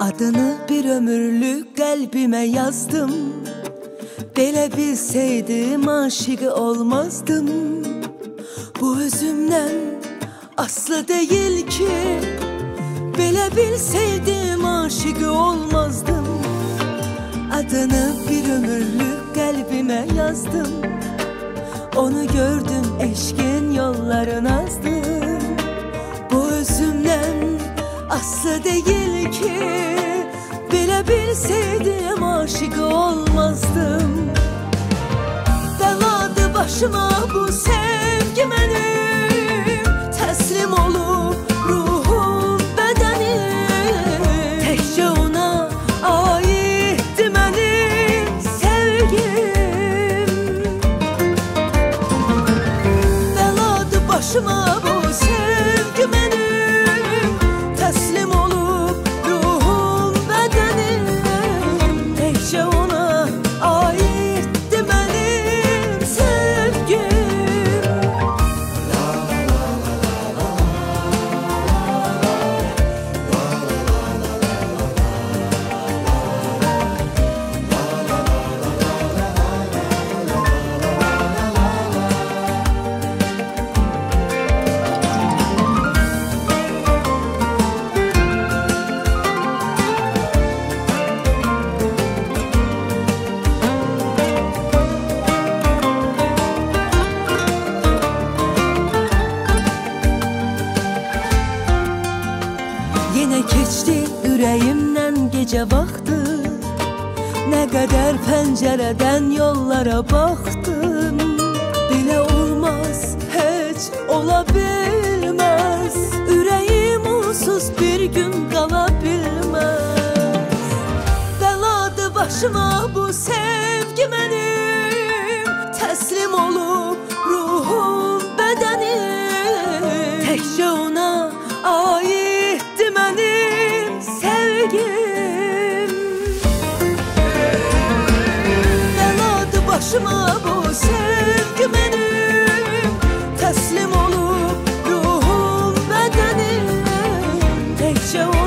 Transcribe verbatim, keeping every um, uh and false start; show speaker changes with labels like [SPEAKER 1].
[SPEAKER 1] Adını bir ömürlük qəlbimə yazdım. Belə bilsəydim aşığı olmazdım. Bu özümdən aslı deyil ki, belə bilsəydim aşığı olmazdım. Adını bir ömürlük qəlbimə yazdım. Onu gördüm, eşkin yolların azdım. Bu özümdən aslı deyil ki, belə bilsəydim aşığı olmazdım. Bəladı başıma bu sevgi mənim, təslim olub ruhum, bədənim. Təkcə ona aiddir mənim sevgim. Bəladı başıma bu sevgi mənim, təslim olub ruhum, bədənim. Təkcə ona aiddir mənim sevgim. Yenə keçdi ürəyimdən gecə vaxtı. Nə qədər pəncərədən yollara baxdım. Belə olmaz, heç ola bilməz. Ürəyim onsuz bir gün qala bilməz. Bəladı başıma bu sevgi mənim, təslim olub ruhum, bədənim. Təkcə ona aiddir mənim sevgim. Bəladı başıma bu sevgi mənim, təslim olub ruhum, bədənim. Təkcə